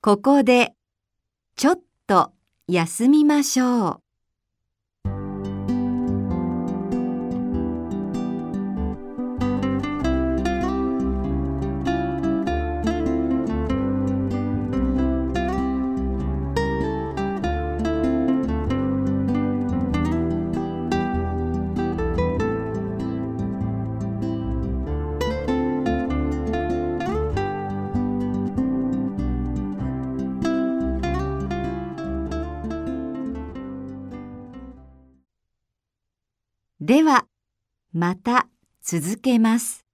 ここでちょっと休みましょう。では、また続けます。